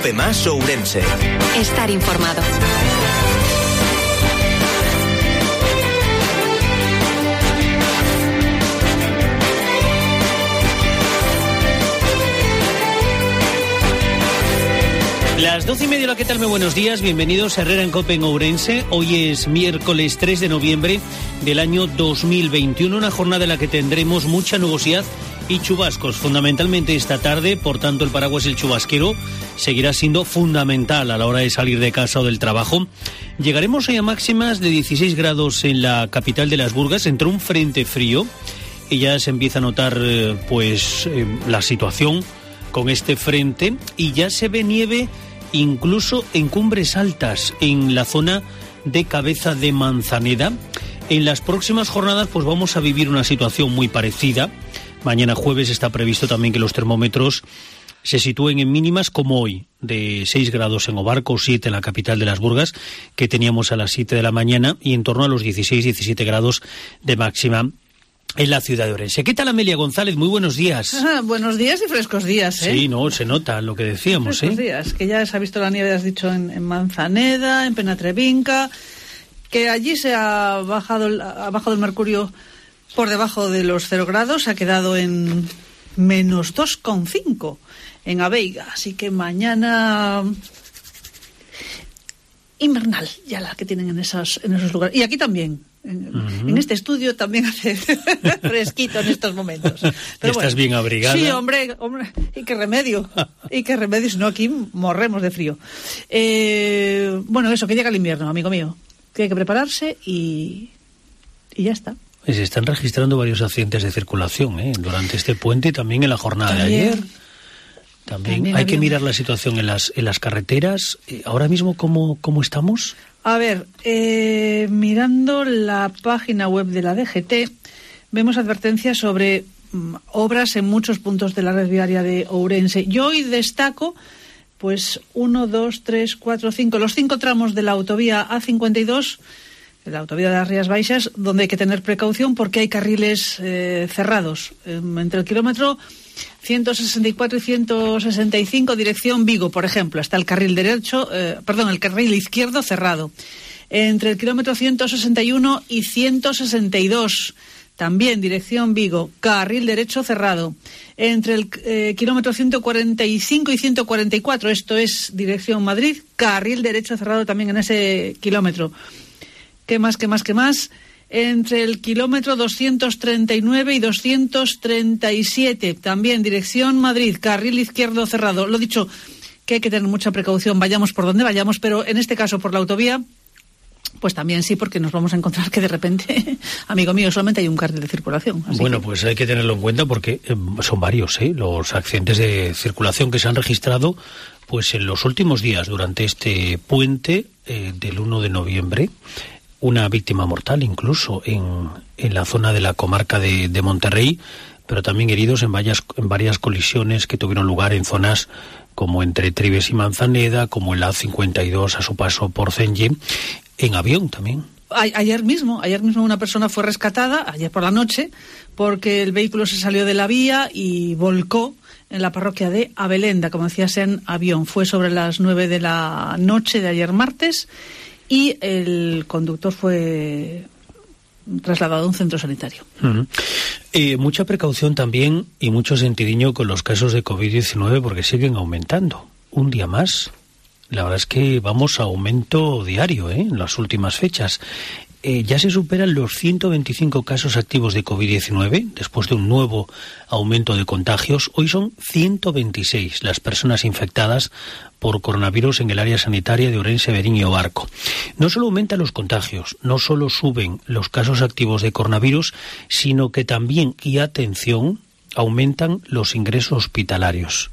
Cope Más Ourense. Estar informado. Las 12:30, ¿qué tal? Muy buenos días, bienvenidos a Herrera en Cope en Ourense. Hoy es miércoles 3 de noviembre del año 2021, una jornada en la que tendremos mucha nubosidad y chubascos, fundamentalmente esta tarde. Por tanto, el paraguas y el chubasquero seguirá siendo fundamental a la hora de salir de casa o del trabajo. Llegaremos hoy a máximas de 16 grados en la capital de las Burgas, entre un frente frío, y ya se empieza a notar la situación con este frente, y ya se ve nieve incluso en cumbres altas, en la zona de Cabeza de Manzaneda. En las próximas jornadas pues vamos a vivir una situación muy parecida. Mañana jueves está previsto también que los termómetros se sitúen en mínimas como hoy, de 6 grados en Obarco, 7 en la capital de las Burgas, que teníamos a las 7 de la mañana, y en torno a los 16-17 grados de máxima en la ciudad de Ourense. ¿Qué tal, Amelia González? Muy buenos días. Buenos días y frescos días, ¿eh? Sí, no, se nota lo que decíamos, frescos días, que ya se ha visto la nieve, has dicho, en Manzaneda, en Penatrevinca, que allí se ha bajado el mercurio por debajo de los 0 grados, ha quedado en menos 2,5 en Aveiga, así que mañana invernal, ya la que tienen en esos lugares. Y aquí también. En este estudio también hace fresquito en estos momentos. Pero ¿estás bien abrigada? Sí, hombre, y qué remedio, si no aquí morremos de frío. Eso, que llega el invierno, amigo mío, que hay que prepararse y ya está. Se están registrando varios accidentes de circulación durante este puente y también en la jornada de ayer. También hay que mirar la situación en las carreteras. Ahora mismo, ¿cómo estamos? A ver, mirando la página web de la DGT, vemos advertencias sobre obras en muchos puntos de la red viaria de Ourense. Yo hoy destaco, 1, 2, 3, 4, 5, los 5 tramos de la autovía A52, de la autovía de las Rías Baixas, donde hay que tener precaución porque hay carriles cerrados. Entre el kilómetro 164 y 165, dirección Vigo, por ejemplo, está el carril el carril izquierdo cerrado. Entre el kilómetro 161 y 162, también dirección Vigo, carril derecho cerrado. Entre el kilómetro 145 y 144, esto es dirección Madrid, carril derecho cerrado también en ese kilómetro. ¿Qué más? Entre el kilómetro 239 y 237, también dirección Madrid, carril izquierdo cerrado. Lo dicho, que hay que tener mucha precaución, vayamos por donde vayamos, pero en este caso por la autovía, pues también sí, porque nos vamos a encontrar que de repente, amigo mío, solamente hay un carril de circulación. Pues hay que tenerlo en cuenta porque son varios los accidentes de circulación que se han registrado pues en los últimos días durante este puente del 1 de noviembre. Una víctima mortal incluso en la zona de la comarca de Monterrey, pero también heridos en varias colisiones que tuvieron lugar en zonas como entre Trives y Manzaneda, como el A52 a su paso por Cenlle, en avión también. Ayer mismo una persona fue rescatada, ayer por la noche, porque el vehículo se salió de la vía y volcó en la parroquia de Abelenda, como decías, en avión. Fue sobre las 9 de la noche de ayer martes, y el conductor fue trasladado a un centro sanitario. Mucha precaución también y mucho sentidiño con los casos de COVID-19 porque siguen aumentando. Un día más. La verdad es que vamos a aumento diario en las últimas fechas. Ya se superan los 125 casos activos de COVID-19 después de un nuevo aumento de contagios. Hoy son 126 las personas infectadas por coronavirus en el área sanitaria de Ourense, Verín y Obarco. No solo aumentan los contagios, no solo suben los casos activos de coronavirus, sino que también, y atención, aumentan los ingresos hospitalarios.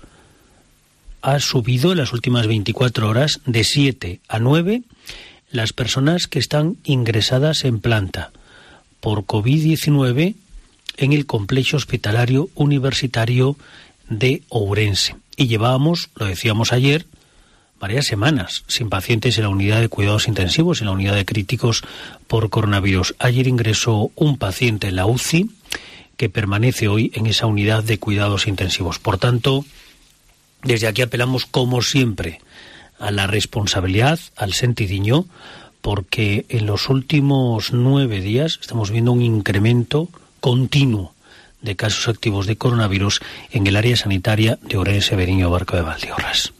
Ha subido en las últimas 24 horas de 7 a 9 las personas que están ingresadas en planta por COVID-19 en el complejo hospitalario universitario de Ourense. Y llevábamos, lo decíamos ayer, varias semanas sin pacientes en la unidad de cuidados intensivos, en la unidad de críticos por coronavirus. Ayer ingresó un paciente en la UCI que permanece hoy en esa unidad de cuidados intensivos. Por tanto, Desde aquí apelamos, como siempre, a la responsabilidad, al sentidiño, porque en los últimos 9 días estamos viendo un incremento continuo de casos activos de coronavirus en el área sanitaria de Ourense, Beriño, Barco de Valdeorras.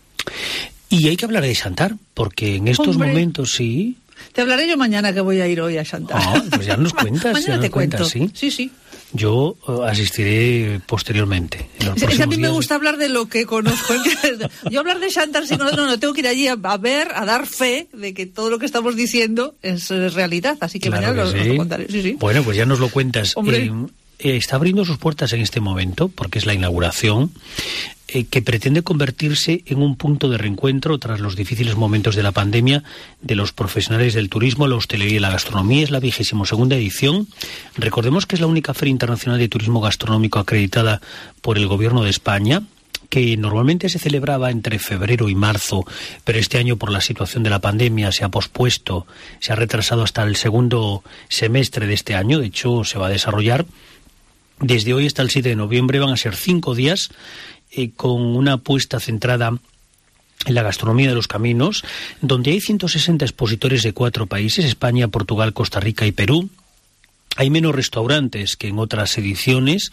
Y hay que hablar de Xantar, porque en estos momentos sí... Te hablaré yo mañana, que voy a ir hoy a Xantar. Pues ya nos cuentas. Mañana te cuento. ¿Sí? Sí. Yo asistiré posteriormente. Es que a mí me gusta hablar de lo que conozco. Yo hablar de Xantar, no, tengo que ir allí a ver, a dar fe de que todo lo que estamos diciendo es realidad. Así que claro mañana que lo contaré. Sí. Bueno, pues ya nos lo cuentas. Está abriendo sus puertas en este momento, porque es la inauguración, que pretende convertirse en un punto de reencuentro tras los difíciles momentos de la pandemia de los profesionales del turismo, la hostelería y la gastronomía. Es la 22ª edición. Recordemos que es la única feria internacional de turismo gastronómico acreditada por el Gobierno de España, que normalmente se celebraba entre febrero y marzo, pero este año por la situación de la pandemia se ha pospuesto, se ha retrasado hasta el segundo semestre de este año. De hecho, se va a desarrollar desde hoy hasta el 7 de noviembre. Van a ser 5 días con una apuesta centrada en la gastronomía de los caminos, donde hay 160 expositores de 4 países, España, Portugal, Costa Rica y Perú. Hay menos restaurantes que en otras ediciones,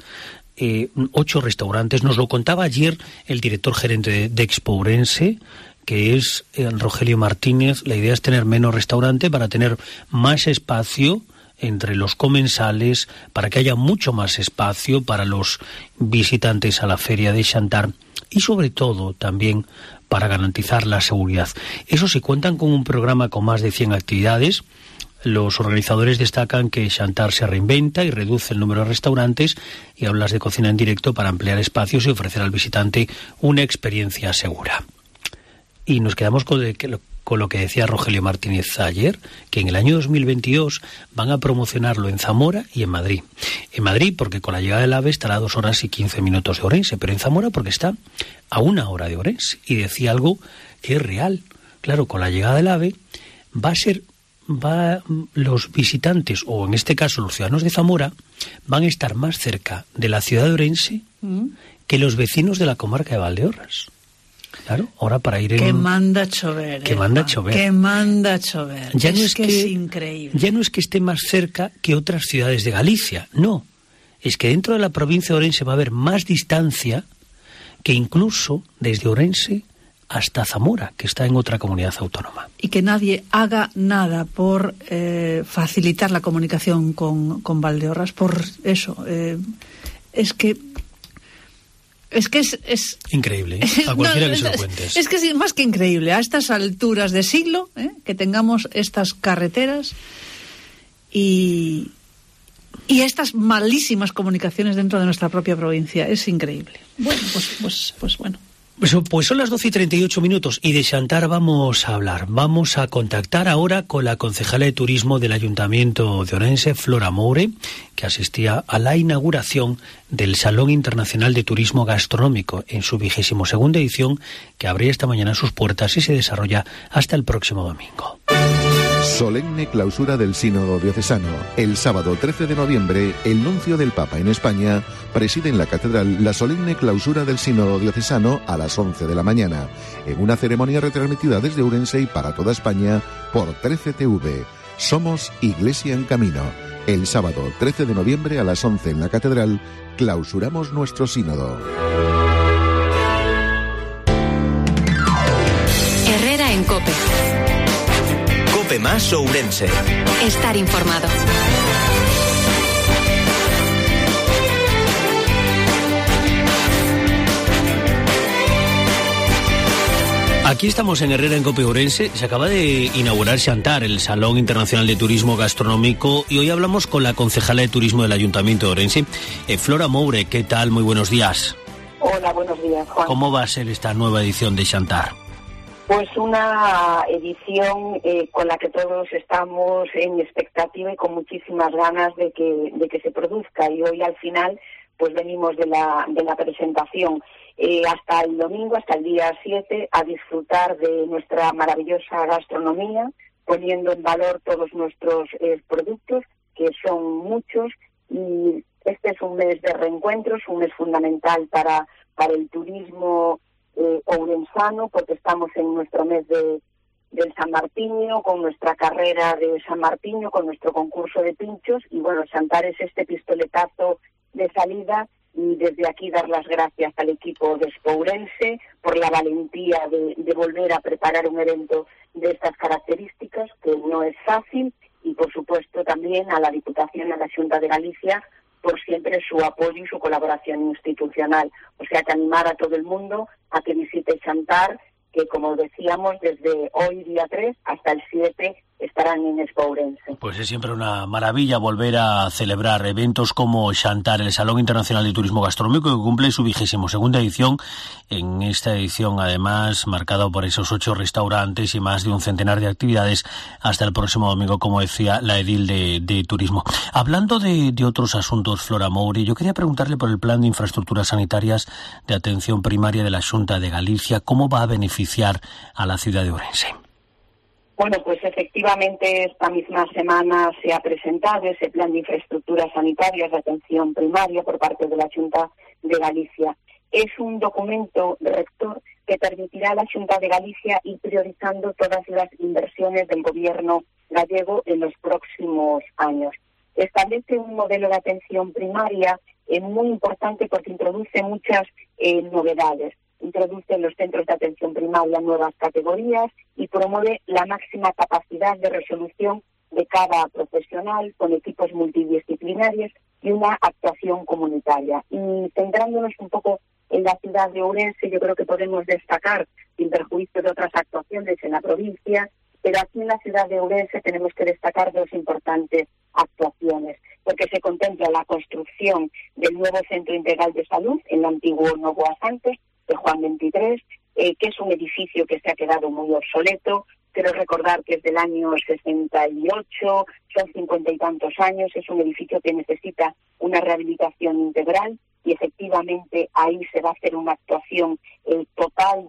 8 restaurantes. Nos lo contaba ayer el director gerente de Expo Ourense, que es Rogelio Martínez. La idea es tener menos restaurante para tener más espacio entre los comensales, para que haya mucho más espacio para los visitantes a la feria de Xantar y sobre todo también para garantizar la seguridad. Eso sí, cuentan con un programa con más de 100 actividades. Los organizadores destacan que Xantar se reinventa y reduce el número de restaurantes y aulas de cocina en directo para ampliar espacios y ofrecer al visitante una experiencia segura. Y nos quedamos con lo que decía Rogelio Martínez ayer, que en el año 2022 van a promocionarlo en Zamora y en Madrid. En Madrid, porque con la llegada del AVE estará a 2 horas y 15 minutos de Ourense, pero en Zamora porque está a 1 hora de Ourense. Y decía algo que es real. Claro, con la llegada del AVE los visitantes, o en este caso los ciudadanos de Zamora, van a estar más cerca de la ciudad de Ourense que los vecinos de la comarca de Valdeorras. Claro, ahora para ir en... Que manda chover. Que manda chover. Que manda chover. Ya no es que es increíble. Ya no es que esté más cerca que otras ciudades de Galicia, no. Es que dentro de la provincia de Ourense va a haber más distancia que incluso desde Ourense hasta Zamora, que está en otra comunidad autónoma. Y que nadie haga nada por facilitar la comunicación con Valdeorras, por eso. Es que es increíble, a cualquiera que se lo cuentes. Es que es más que increíble, a estas alturas de siglo, que tengamos estas carreteras y estas malísimas comunicaciones dentro de nuestra propia provincia. Es increíble. Bueno, pues bueno. Pues son las 12:38 y de Xantar vamos a hablar. Vamos a contactar ahora con la concejala de turismo del Ayuntamiento de Ourense, Flora Moure, que asistía a la inauguración del Salón Internacional de Turismo Gastronómico en su 22ª edición, que abría esta mañana sus puertas y se desarrolla hasta el próximo domingo. Solemne clausura del Sínodo Diocesano. El sábado 13 de noviembre, el nuncio del Papa en España preside en la catedral la solemne clausura del Sínodo Diocesano a las 11 de la mañana, en una ceremonia retransmitida desde Ourense y para toda España por 13 TV. Somos Iglesia en Camino. El sábado 13 de noviembre a las 11 en la catedral clausuramos nuestro sínodo. Herrera en COPE. COPE más Ourense. Estar informado. Aquí estamos en Herrera en COPE Ourense. Se acaba de inaugurar Xantar, el Salón Internacional de Turismo Gastronómico, y hoy hablamos con la concejala de Turismo del Ayuntamiento de Ourense, Flora Moure. ¿Qué tal? Muy buenos días. Hola, buenos días, Juan. ¿Cómo va a ser esta nueva edición de Xantar? Pues una edición con la que todos estamos en expectativa y con muchísimas ganas de que se produzca, y hoy al final pues venimos de la presentación hasta el domingo, hasta el día 7, a disfrutar de nuestra maravillosa gastronomía, poniendo en valor todos nuestros productos, que son muchos, y este es un mes de reencuentros, un mes fundamental para el turismo ourensano, porque estamos en nuestro mes del San Martiño, con nuestra carrera de San Martiño, con nuestro concurso de pinchos, y bueno, Xantar es este pistoletazo de salida, y desde aquí dar las gracias al equipo de Expourense por la valentía de volver a preparar un evento de estas características, que no es fácil, y por supuesto también a la Diputación y a la Xunta de Galicia por siempre su apoyo y su colaboración institucional. O sea, que animar a todo el mundo a que visite Xantar, que como decíamos, desde hoy día 3 hasta el 7 estarán en Expourense. Pues es siempre una maravilla volver a celebrar eventos como Xantar, el Salón Internacional de Turismo Gastronómico, que cumple su 22ª edición. En esta edición, además, marcado por esos 8 restaurantes y más de un centenar de actividades hasta el próximo domingo, como decía la edil de Turismo. Hablando de otros asuntos, Flora Moure, yo quería preguntarle por el plan de infraestructuras sanitarias de atención primaria de la Xunta de Galicia. ¿Cómo va a beneficiar a la ciudad de Ourense? Bueno, pues efectivamente esta misma semana se ha presentado ese plan de infraestructuras sanitarias de atención primaria por parte de la Xunta de Galicia. Es un documento rector que permitirá a la Xunta de Galicia ir priorizando todas las inversiones del gobierno gallego en los próximos años. Establece un modelo de atención primaria muy importante porque introduce muchas novedades. Introduce en los centros de atención primaria nuevas categorías y promueve la máxima capacidad de resolución de cada profesional con equipos multidisciplinarios y una actuación comunitaria. Y centrándonos un poco en la ciudad de Ourense, yo creo que podemos destacar, sin perjuicio de otras actuaciones en la provincia, pero aquí en la ciudad de Ourense tenemos que destacar 2 importantes actuaciones, porque se contempla la construcción del nuevo Centro Integral de Salud en el antiguo Novoa Santos, de Juan 23, que es un edificio que se ha quedado muy obsoleto. Quiero recordar que es del año 68, son 50 y tantos años, es un edificio que necesita una rehabilitación integral y efectivamente ahí se va a hacer una actuación total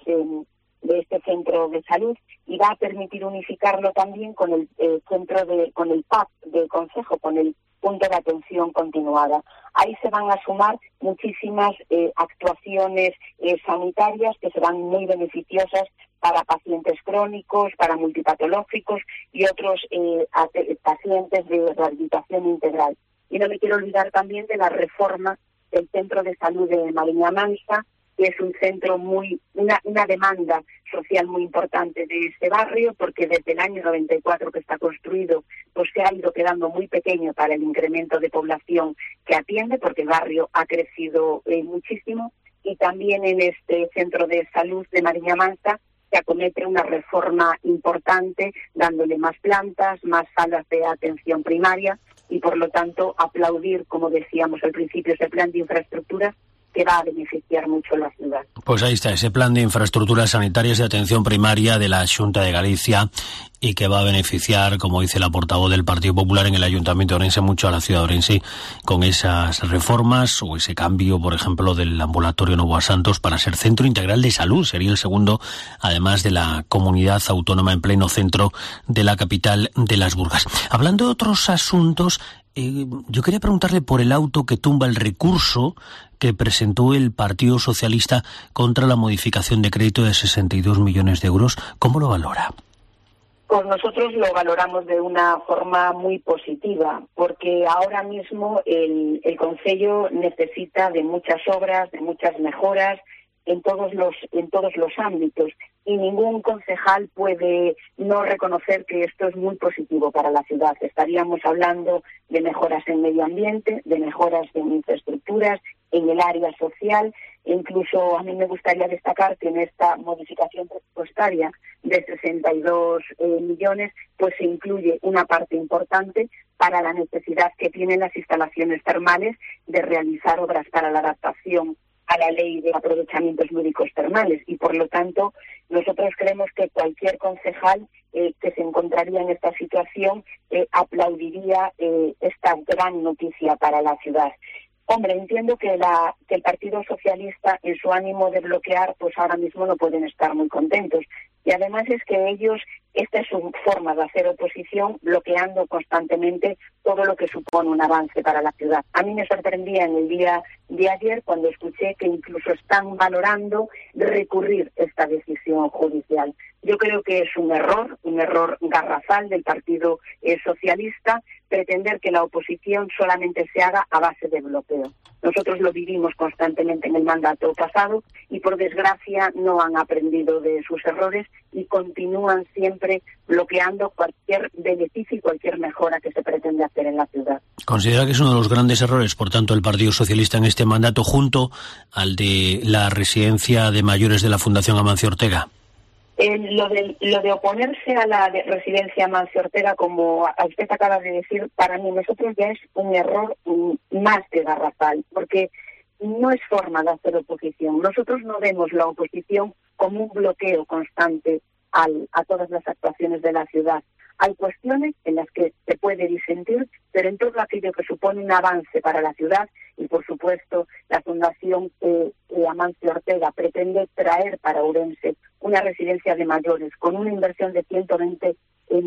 de este centro de salud y va a permitir unificarlo también con el con el PAC del Concejo, con el punto de atención continuada. Ahí se van a sumar muchísimas actuaciones sanitarias que serán muy beneficiosas para pacientes crónicos, para multipatológicos y otros pacientes de rehabilitación integral. Y no me quiero olvidar también de la reforma del Centro de Salud de Mariña Mansa, que es un centro una demanda social muy importante de este barrio, porque desde el año 94 que está construido, pues se ha ido quedando muy pequeño para el incremento de población que atiende, porque el barrio ha crecido muchísimo, y también en este centro de salud de Mariña Mansa se acomete una reforma importante, dándole más plantas, más salas de atención primaria, y por lo tanto aplaudir, como decíamos al principio, ese plan de infraestructuras que va a beneficiar mucho a la ciudad. Pues ahí está, ese plan de infraestructuras sanitarias de atención primaria de la Xunta de Galicia y que va a beneficiar, como dice la portavoz del Partido Popular en el Ayuntamiento de Ourense, mucho a la ciudad de Ourense con esas reformas o ese cambio, por ejemplo, del ambulatorio Novoa Santos para ser centro integral de salud. Sería el segundo, además de la comunidad autónoma en pleno centro de la capital de Las Burgas. Hablando de otros asuntos, yo quería preguntarle por el auto que tumba el recurso que presentó el Partido Socialista contra la modificación de crédito de 62 millones de euros. ¿Cómo lo valora? Pues nosotros lo valoramos de una forma muy positiva, porque ahora mismo el Concello necesita de muchas obras, de muchas mejoras en todos los ámbitos, y ningún concejal puede no reconocer que esto es muy positivo para la ciudad. Estaríamos hablando de mejoras en medio ambiente, de mejoras en infraestructuras, en el área social. Incluso a mí me gustaría destacar que en esta modificación presupuestaria de 62 millones, pues se incluye una parte importante para la necesidad que tienen las instalaciones termales de realizar obras para la adaptación a la ley de aprovechamientos lúdicos termales, y por lo tanto nosotros creemos que cualquier concejal que se encontraría en esta situación aplaudiría esta gran noticia para la ciudad. Hombre, entiendo que el Partido Socialista, en su ánimo de bloquear, pues ahora mismo no pueden estar muy contentos. Y además es que ellos, esta es su forma de hacer oposición, bloqueando constantemente todo lo que supone un avance para la ciudad. A mí me sorprendía en el día de ayer cuando escuché que incluso están valorando recurrir esta decisión judicial. Yo creo que es un error garrafal del Partido Socialista, pretender que la oposición solamente se haga a base de bloqueo. Nosotros lo vivimos constantemente en el mandato pasado y, por desgracia, no han aprendido de sus errores y continúan siempre bloqueando cualquier beneficio y cualquier mejora que se pretende hacer en la ciudad. ¿Considera que es uno de los grandes errores, por tanto, el Partido Socialista en este mandato, junto al de la residencia de mayores de la Fundación Amancio Ortega? Lo de oponerse a la residencia Amancio Ortega, como a usted acaba de decir, para nosotros ya es un error más que garrafal, porque no es forma de hacer oposición. Nosotros no vemos la oposición como un bloqueo constante a todas las actuaciones de la ciudad. Hay cuestiones en las que se puede disentir, pero en todo aquello que supone un avance para la ciudad, y por supuesto la Fundación Amancio Ortega pretende traer para Ourense una residencia de mayores con una inversión de 120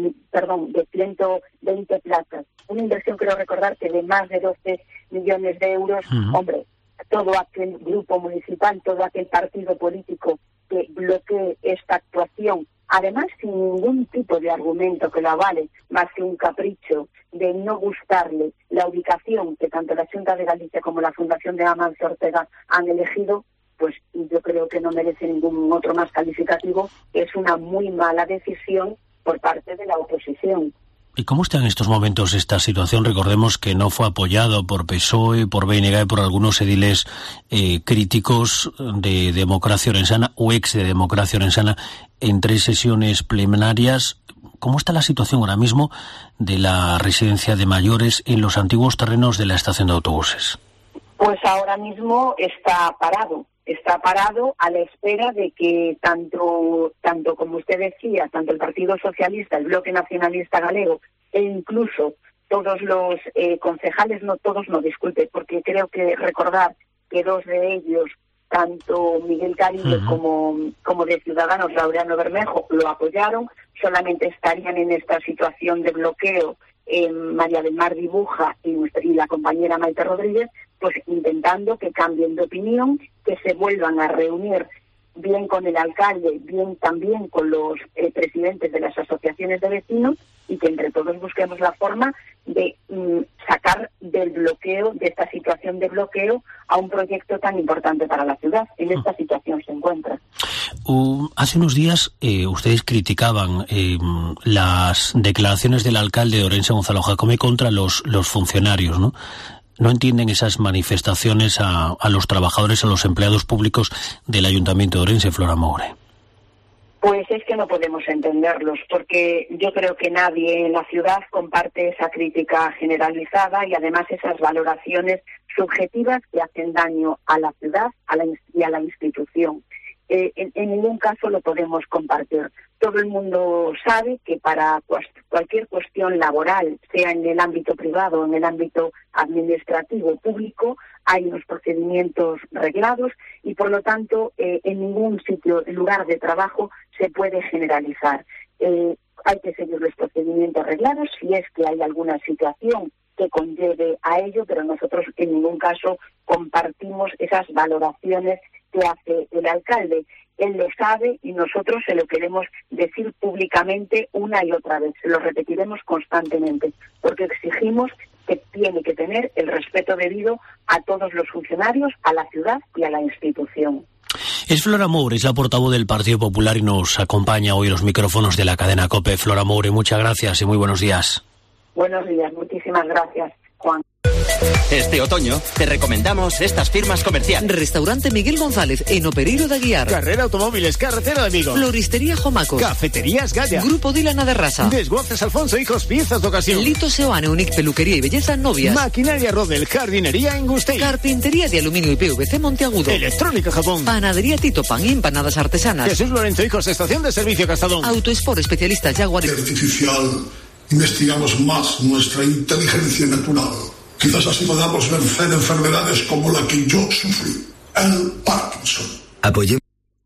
plazas, una inversión, creo recordar, que de más de 12 millones de euros. Hombre, todo aquel grupo municipal, todo aquel partido político que bloquee esta actuación, además sin ningún tipo de argumento que lo avale, más que un capricho de no gustarle la ubicación que tanto la Xunta de Galicia como la Fundación de Amancio Ortega han elegido, pues yo creo que no merece ningún otro más calificativo. Es una muy mala decisión por parte de la oposición. ¿Y cómo está en estos momentos esta situación? Recordemos que no fue apoyado por PSOE, por BNG y por algunos ediles críticos de Democracia Orensana o ex de Democracia Orensana en 3 sesiones plenarias. ¿Cómo está la situación ahora mismo de la residencia de mayores en los antiguos terrenos de la estación de autobuses? Pues ahora mismo está parado a la espera de que tanto como usted decía, tanto el Partido Socialista, el Bloque Nacionalista Galego e incluso todos los concejales, porque creo que recordar que 2 de ellos, tanto Miguel Caribe como de Ciudadanos, Laureano Bermejo, lo apoyaron. Solamente estarían en esta situación de bloqueo María del Mar Dibuja y la compañera Maite Rodríguez, pues intentando que cambien de opinión, que se vuelvan a reunir bien con el alcalde, bien también con los presidentes de las asociaciones de vecinos, y que entre todos busquemos la forma de sacar del bloqueo, de esta situación de bloqueo, a un proyecto tan importante para la ciudad. En esta situación se encuentra. Hace unos días ustedes criticaban las declaraciones del alcalde de Ourense, Gonzalo Jacome, contra los funcionarios, ¿no? ¿No entienden esas manifestaciones a los trabajadores, a los empleados públicos del Ayuntamiento de Ourense, Flora Moure? Pues es que no podemos entenderlos, porque yo creo que nadie en la ciudad comparte esa crítica generalizada y además esas valoraciones subjetivas que hacen daño a la ciudad y a la institución. En ningún caso lo podemos compartir. Todo el mundo sabe que para cualquier cuestión laboral, sea en el ámbito privado o en el ámbito administrativo público, hay unos procedimientos reglados y, por lo tanto, en ningún lugar de trabajo se puede generalizar. Hay que seguir los procedimientos reglados si es que hay alguna situación que conlleve a ello, pero nosotros en ningún caso compartimos esas valoraciones que hace el alcalde. Él lo sabe y nosotros se lo queremos decir públicamente una y otra vez. Se lo repetiremos constantemente, porque exigimos que tiene que tener el respeto debido a todos los funcionarios, a la ciudad y a la institución. Es Flora Moure, es la portavoz del Partido Popular y nos acompaña hoy en los micrófonos de la cadena COPE. Flora Moure, muchas gracias y muy buenos días. Buenos días, muchísimas gracias, Juan. Este otoño te recomendamos estas firmas comerciales. Restaurante Miguel González en Opereiro de Aguiar. Carrera Automóviles, Carretera de Vigo. Floristería Jomacos. Cafeterías Galla. Grupo Dilana de Rasa. Desguaces Alfonso Hijos, piezas de ocasión. Lito Seoane, Unic Peluquería y Belleza Novias. Maquinaria Rodel, Jardinería Engustey. Carpintería de Aluminio y PVC Monteagudo. Electrónica Japón. Panadería Tito Pan y empanadas artesanas. Jesús Lorenzo Hijos, Estación de Servicio Castadón. Autosport, especialista Jaguar. Artificial, investigamos más nuestra inteligencia natural. Quizás así podamos vencer enfermedades como la que yo sufrí, el Parkinson. Apoyemos.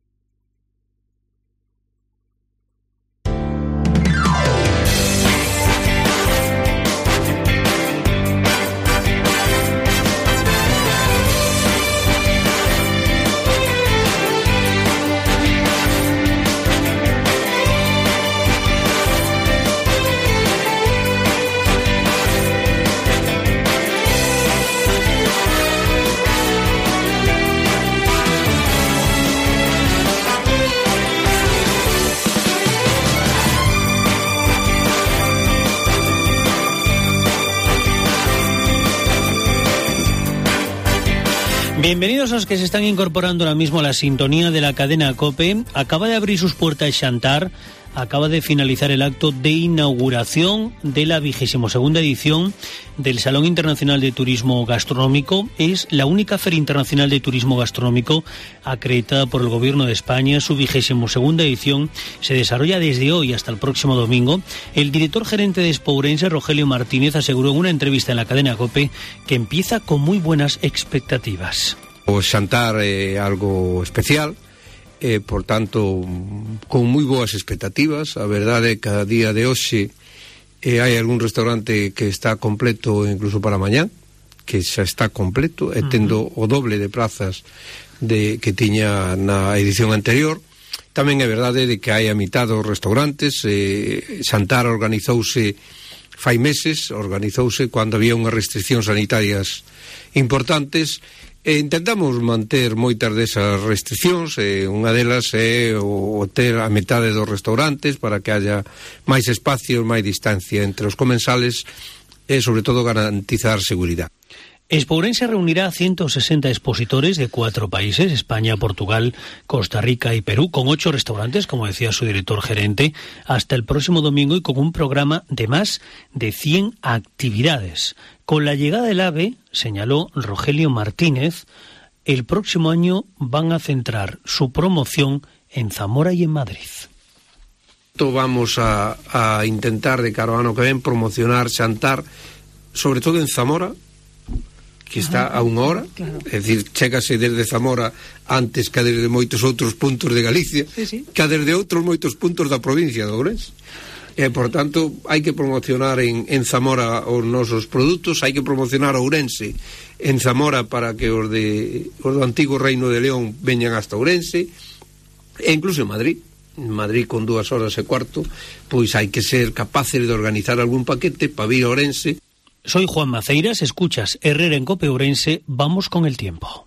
Bienvenidos a los que se están incorporando ahora mismo a la sintonía de la cadena COPE. Acaba de abrir sus puertas Xantar, acaba de finalizar el acto de inauguración de la 22ª edición del Salón Internacional de Turismo Gastronómico. Es la única feria internacional de turismo gastronómico acreditada por el Gobierno de España. Su 22ª edición se desarrolla desde hoy hasta el próximo domingo. El director gerente de Expo Ourense, Rogelio Martínez, aseguró en una entrevista en la cadena COPE que empieza con muy buenas expectativas. O Xantar é algo especial, por tanto, con moi boas expectativas. A verdade é que a día de hoxe hai algún restaurante que está completo incluso para mañá, que xa está completo, e tendo o doble de plazas que tiña na edición anterior. Tamén é verdade de que hai a mitad dos restaurantes. Xantar organizouse fai meses, organizouse cando había unhas restriccións sanitarias importantes. Intentamos manter moitas desas restriccións, unha delas é o ter a metade dos restaurantes para que haya máis espacio, máis distancia entre os comensales e, sobre todo, garantizar seguridade. Expo Ourense reunirá a 160 expositores de 4 países, España, Portugal, Costa Rica y Perú, con 8 restaurantes, como decía su director gerente, hasta el próximo domingo y con un programa de más de 100 actividades. Con la llegada del AVE, señaló Rogelio Martínez, el próximo año van a centrar su promoción en Zamora y en Madrid. Vamos a intentar de cara ao ano que ven promocionar Xantar, sobre todo en Zamora, que está a unha hora, claro. É dicir, chégase desde Zamora antes que desde moitos outros puntos de Galicia, sí. Que desde outros moitos puntos da provincia de Ourense. Por tanto, hai que promocionar en Zamora os nosos produtos, hai que promocionar Ourense en Zamora para que os do antigo Reino de León veñan hasta Ourense, e incluso en Madrid con 2 horas e cuarto, pois hai que ser capaces de organizar algún paquete para vir a Ourense. Soy Juan Maceiras, escuchas Herrera en COPE Ourense, vamos con el tiempo.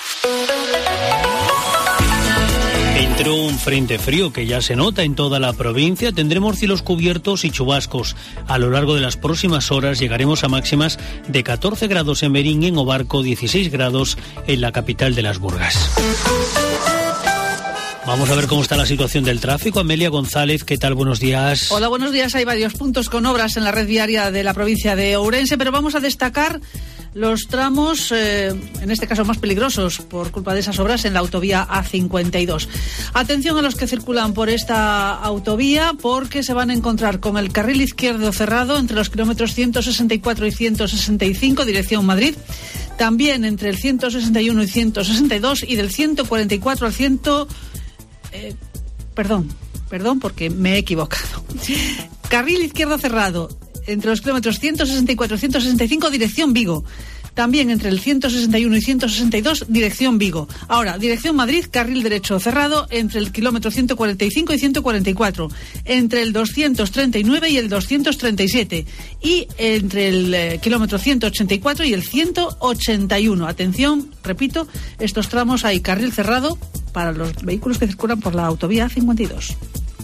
Entró un frente frío que ya se nota en toda la provincia. Tendremos cielos cubiertos y chubascos. A lo largo de las próximas horas llegaremos a máximas de 14 grados en Berín y en Obarco, 16 grados en la capital de Las Burgas. Vamos a ver cómo está la situación del tráfico. Amelia González, ¿qué tal? Buenos días. Hola, buenos días. Hay varios puntos con obras en la red viaria de la provincia de Ourense, pero vamos a destacar los tramos, en este caso más peligrosos, por culpa de esas obras en la autovía A52. Atención a los que circulan por esta autovía, porque se van a encontrar con el carril izquierdo cerrado entre los kilómetros 164 y 165, dirección Madrid. También entre el 161 y 162 y del 144 al 100... Perdón, porque me he equivocado. Carril izquierdo cerrado entre los kilómetros 164 y 165, dirección Vigo. También entre el 161 y 162, dirección Vigo. Ahora, dirección Madrid, carril derecho cerrado entre el kilómetro 145 y 144. Entre el 239 y el 237. Y entre el kilómetro 184 y el 181. Atención, repito, estos tramos hay carril cerrado para los vehículos que circulan por la autovía 52.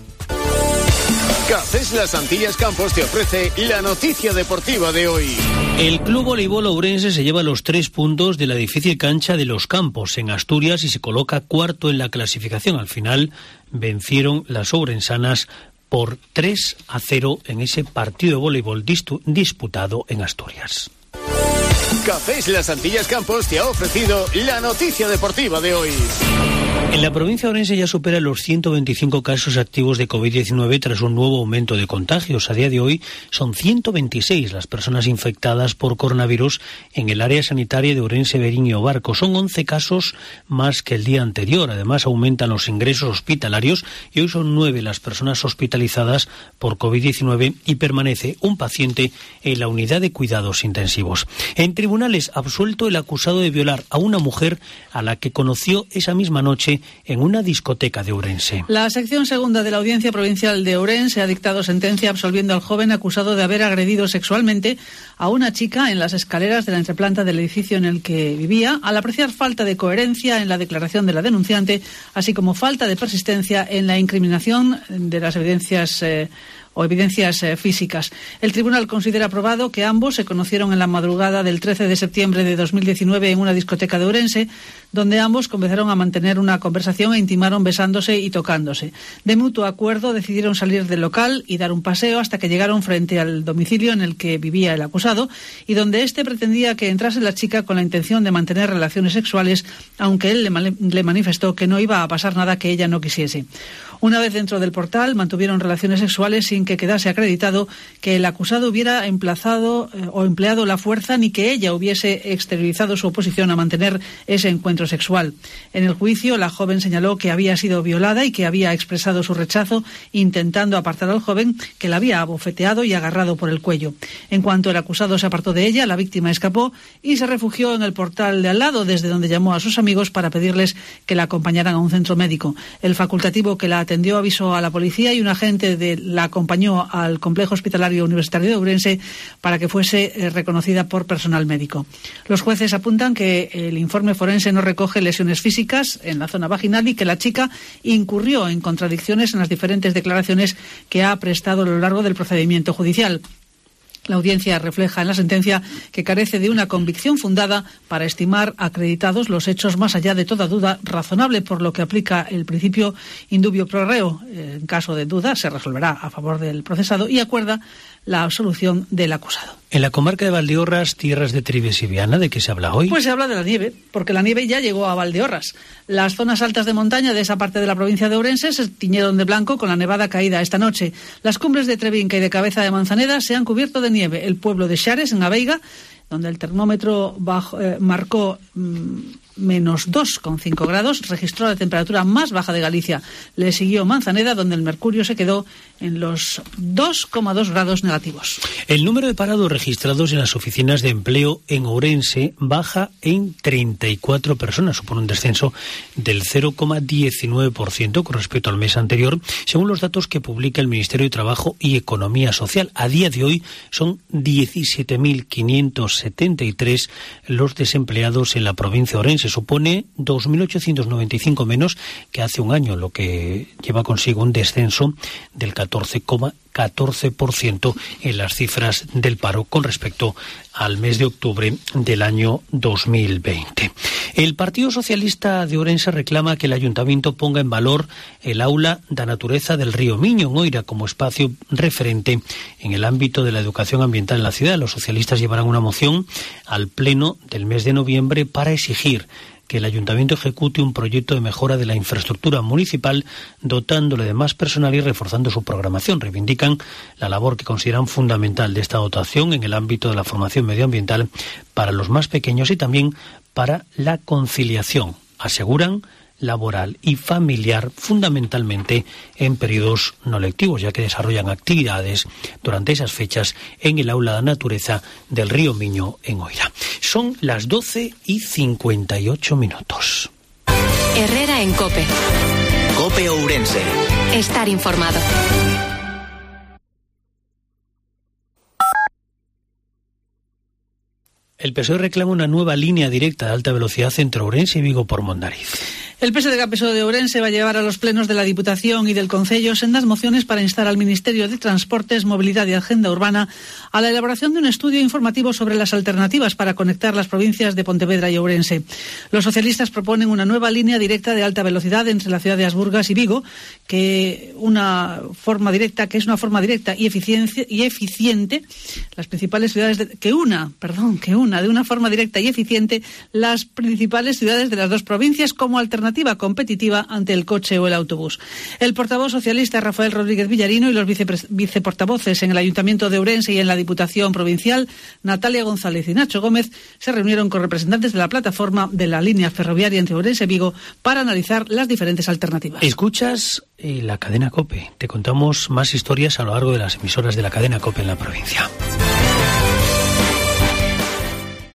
Cafés Las Antillas Campos te ofrece la noticia deportiva de hoy. El Club Voleibol Ourense se lleva los 3 puntos de la difícil cancha de Los Campos en Asturias y se coloca cuarto en la clasificación. Al final vencieron las ourensanas por 3-0 en ese partido de voleibol disputado en Asturias. Cafés Las Antillas Campos te ha ofrecido la noticia deportiva de hoy. En la provincia de Ourense ya supera los 125 casos activos de COVID-19 tras un nuevo aumento de contagios. A día de hoy son 126 las personas infectadas por coronavirus en el área sanitaria de Ourense, Verín y Obarco. Son 11 casos más que el día anterior. Además, aumentan los ingresos hospitalarios y hoy son 9 las personas hospitalizadas por COVID-19 y permanece un paciente en la unidad de cuidados intensivos. En tribunales, absuelto el acusado de violar a una mujer a la que conoció esa misma noche en una discoteca de Ourense. La sección segunda de la Audiencia Provincial de Ourense ha dictado sentencia absolviendo al joven acusado de haber agredido sexualmente a una chica en las escaleras de la entreplanta del edificio en el que vivía, al apreciar falta de coherencia en la declaración de la denunciante, así como falta de persistencia en la incriminación de las evidencias físicas. El tribunal considera probado que ambos se conocieron en la madrugada del 13 de septiembre de 2019 en una discoteca de Ourense, donde ambos comenzaron a mantener una conversación e intimaron besándose y tocándose. De mutuo acuerdo decidieron salir del local y dar un paseo hasta que llegaron frente al domicilio en el que vivía el acusado y donde éste pretendía que entrase la chica con la intención de mantener relaciones sexuales, aunque él le manifestó que no iba a pasar nada que ella no quisiese. Una vez dentro del portal, mantuvieron relaciones sexuales sin que quedase acreditado que el acusado hubiera empleado la fuerza ni que ella hubiese exteriorizado su oposición a mantener ese encuentro sexual. En el juicio, la joven señaló que había sido violada y que había expresado su rechazo intentando apartar al joven, que la había abofeteado y agarrado por el cuello. En cuanto el acusado se apartó de ella, la víctima escapó y se refugió en el portal de al lado, desde donde llamó a sus amigos para pedirles que la acompañaran a un centro médico. El facultativo que la atendió avisó a la policía y un agente la acompañó al complejo hospitalario universitario de Ourense para que fuese reconocida por personal médico. Los jueces apuntan que el informe forense no recoge lesiones físicas en la zona vaginal y que la chica incurrió en contradicciones en las diferentes declaraciones que ha prestado a lo largo del procedimiento judicial. La audiencia refleja en la sentencia que carece de una convicción fundada para estimar acreditados los hechos más allá de toda duda razonable, por lo que aplica el principio in dubio pro reo. En caso de duda se resolverá a favor del procesado y acuerda la absolución del acusado. En la comarca de Valdeorras, tierras de Trives y Viana, ¿de qué se habla hoy? Pues se habla de la nieve, porque la nieve ya llegó a Valdeorras. Las zonas altas de montaña de esa parte de la provincia de Ourense se tiñeron de blanco con la nevada caída esta noche. Las cumbres de Trevinca y de Cabeza de Manzaneda se han cubierto de nieve. El pueblo de Xares, en Aveiga, donde el termómetro marcó menos 2,5 grados, registró la temperatura más baja de Galicia. Le siguió Manzaneda, donde el mercurio se quedó en los 2,2 grados negativos. El número de parados registrados en las oficinas de empleo en Ourense baja en 34 personas, supone un descenso del 0,19% con respecto al mes anterior, según los datos que publica el Ministerio de Trabajo y Economía Social. A día de hoy son 17.573 los desempleados en la provincia de Ourense. Supone 2.895 menos que hace un año, lo que lleva consigo un descenso del 14,14% en las cifras del paro con respecto al mes de octubre del año 2020. El Partido Socialista de Ourense reclama que el Ayuntamiento ponga en valor el aula da natureza del río Miño en Oira como espacio referente en el ámbito de la educación ambiental en la ciudad. Los socialistas llevarán una moción al Pleno del mes de noviembre para exigir que el Ayuntamiento ejecute un proyecto de mejora de la infraestructura municipal, dotándole de más personal y reforzando su programación. Reivindican la labor que consideran fundamental de esta dotación en el ámbito de la formación medioambiental para los más pequeños y también para la conciliación, aseguran, laboral y familiar, fundamentalmente en periodos no lectivos, ya que desarrollan actividades durante esas fechas en el aula de naturaleza del río Miño en Oira. Son las 12:58. Herrera en COPE. COPE Ourense. Estar informado. El PSOE reclama una nueva línea directa de alta velocidad entre Ourense y Vigo por Mondariz. El PSDG de Ourense va a llevar a los plenos de la Diputación y del Concello sendas mociones para instar al Ministerio de Transportes, Movilidad y Agenda Urbana a la elaboración de un estudio informativo sobre las alternativas para conectar las provincias de Pontevedra y Ourense. Los socialistas proponen una nueva línea directa de alta velocidad entre la ciudad de Asburgas y Vigo, que es una forma directa y eficiente las principales ciudades que una de una forma directa y eficiente las principales ciudades de las dos provincias como alternativa alternativa competitiva ante el coche o el autobús. El portavoz socialista Rafael Rodríguez Villarino y los viceportavoces en el Ayuntamiento de Ourense y en la Diputación Provincial, Natalia González y Nacho Gómez, se reunieron con representantes de la plataforma de la línea ferroviaria entre Ourense y Vigo para analizar las diferentes alternativas. Escuchas la cadena COPE. Te contamos más historias a lo largo de las emisoras de la cadena COPE en la provincia.